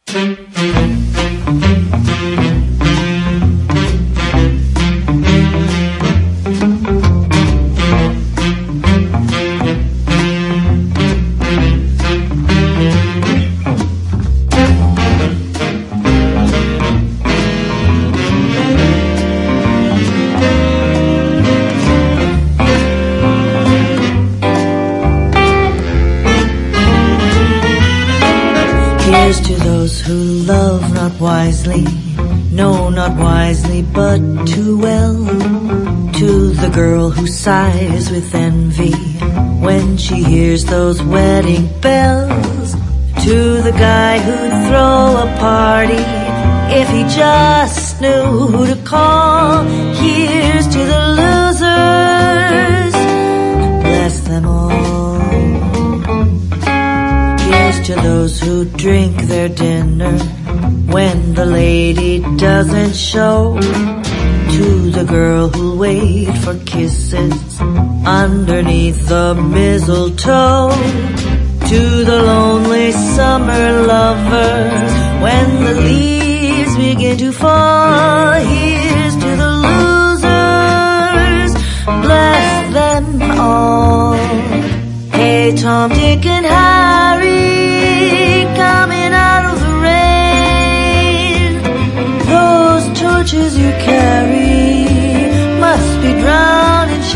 Here's to those who love not wisely, no, not wisely, but too well. To the girl who sighs with envy when she hears those wedding bells. To the guy who'd throw a party if he just knew who to call. Here's to the losers, bless them all. Here's to those who drink their dinner when the lady doesn't show. To the girl who'll wait for kisses underneath the mistletoe. To the lonely summer lovers when the leaves begin to fall. Here's to the losers, bless them all. Hey, Tom, Dick, and Harry, coming out of the rain. Those torches you carry must be drowned in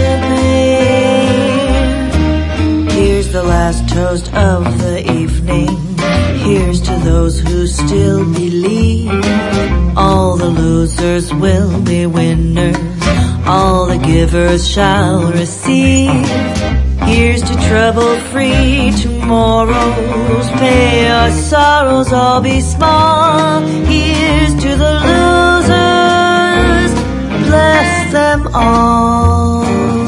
champagne. Here's the last toast of the evening. Here's to those who still believe all the losers will be winners, all the givers shall receive. Here's to trouble-free tomorrows, may our sorrows all be small. Here's to the losers, bless them all.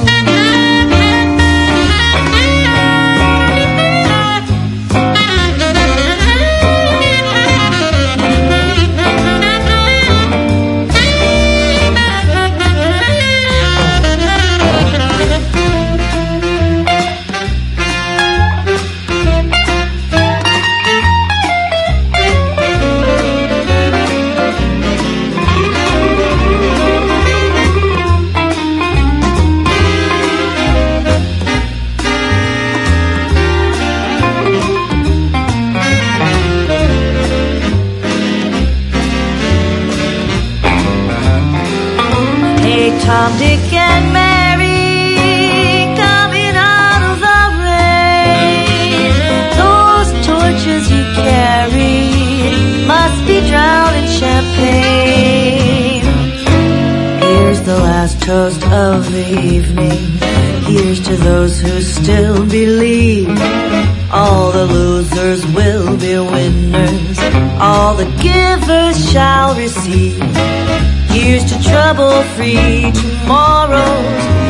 Tom, Dick, and Mary, coming out of the rain. Those torches you carry must be drowned in champagne. Here's the last toast of the evening. Here's to those who still believe all the losers will be winners, all the givers shall receive. Here's to trouble-free tomorrows,